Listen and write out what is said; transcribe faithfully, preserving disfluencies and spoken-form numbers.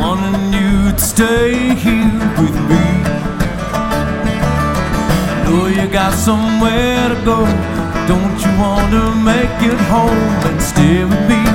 wanting you to stay here with me. I know you got somewhere to go. Don't you want to make it home and stay with me?